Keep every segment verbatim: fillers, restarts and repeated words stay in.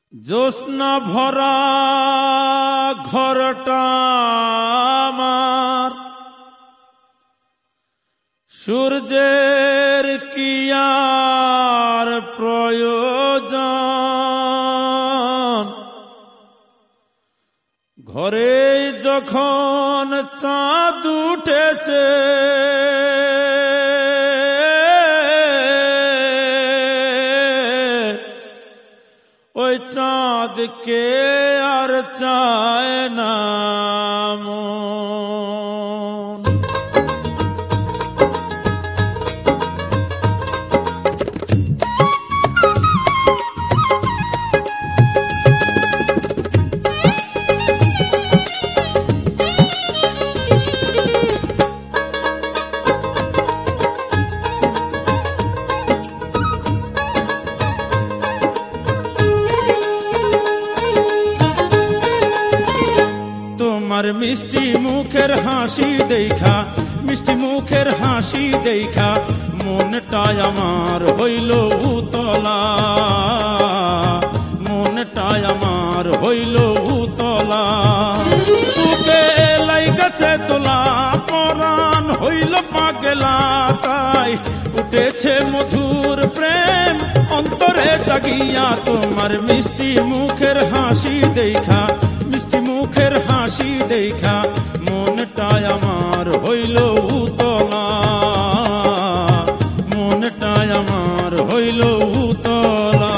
জ্যোৎস্না ভরা ঘরটা আমার, সূর্যের কি আর প্রয়োজন? ঘরে যখন চাঁদ উঠেছে, ওই চাঁদকে আর চায় না মন। তোমার মিষ্টি মুখের হাসি দেখা, মিষ্টি মুখের হাসি দেখা মনটাই আমার হইল উতলা, মনটাই আমার হইল উতলা। বুকে লাইগাছে তোলা, পরাণ হইল পাগলা, তাই উঠেছে মধুর প্রেম অন্তরে জাগিয়া। তোমার মিষ্টি মুখের হাসি দেখা, মিষ্টি মুখের হাসি দেখা মনটাই আমার হইল উতলা, মনটাই আমার হইল উতলা।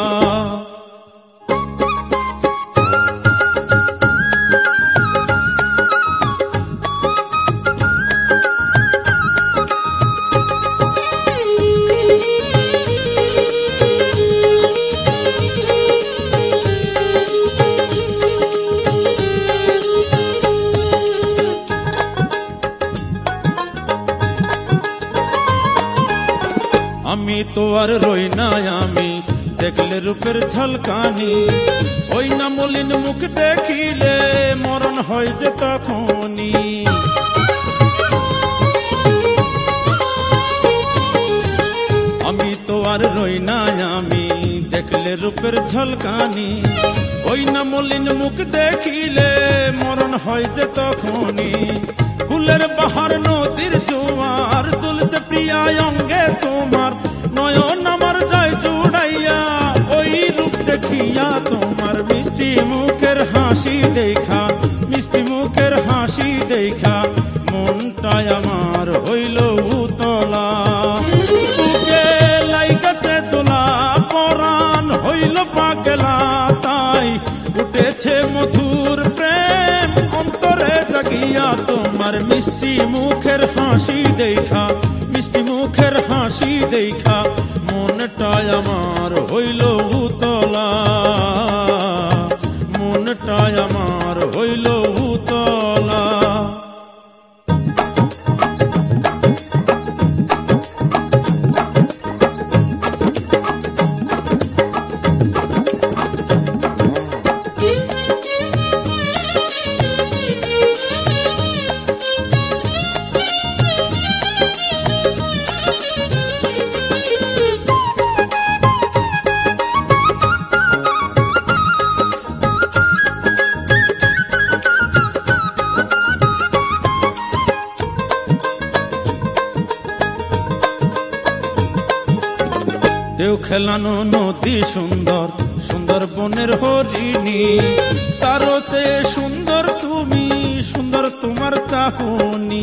আমি তো আর রই নাই, আমি দেখলে রূপের ঝলকানি, ওই না মলিন মুখ দেখিলে মরণ হয় যে তখনই। আমি তো আর রই নাই, আমি দেখলে রূপের ঝলকানি, ওই না মলিন মুখ দেখিলে মরণ হয় যে তখনই। ফুলের বাহার নদীর জোয়ার তুলছে প্রিয়া অঙ্গে তোমার, নয়ন আমার যায় জুড়াইয়া ওই রূপ দেখিয়া। তোমার মিষ্টি মুখের হাসি দেখা, মিষ্টি মুখের হাসি দেখা মনটাই আমার হইল উতলা। বুকে লাইগাছে তোলা, পরাণ হইল পাগলা, তাই উঠেছে মধুর প্রেম অন্তরে জাগিয়া। তোমার মিষ্টি মুখের হাসি দেখা, মিষ্টি মুখের হাসি দেখা মনটাই আমার হইল উতলা, মনটাই আমার হইল উতলা। ঢেউ খেলানো নদী সুন্দর, সুন্দর বনের হরিণী, তারও চেয়ে সুন্দর তুমি, সুন্দর তোমার চাহনি।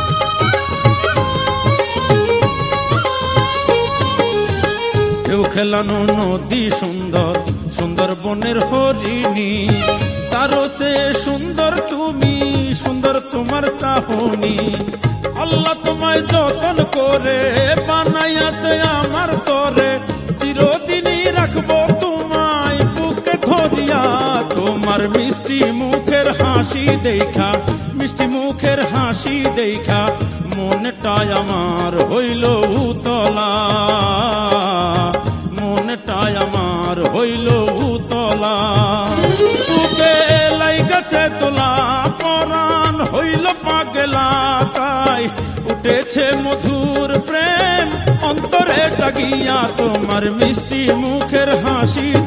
ঢেউ খেলানো নদী সুন্দর, সুন্দর বনের হরিণী, তারও চেয়ে সুন্দর তুমি, সুন্দর তোমার চাহনি। আল্লাহ তোমায় যতন করে বানাইয়াছে আমার তরে, চিরদিনই রাখবো তোমায় বুকে ধরিয়া। তোমার মিষ্টি মুখের হাসি দেখা, মিষ্টি মুখের হাসি দেখা মনটাই আমার হইল উতলা, মনটাই আমার হইল উতলা। বুকে লাইগাছে তোলা, পরাণ হইল পাগলা, তাই উঠেছে মধুর প্রেম অন্তরে জাগিয়া। তোমার মিষ্টি মুখের হাসি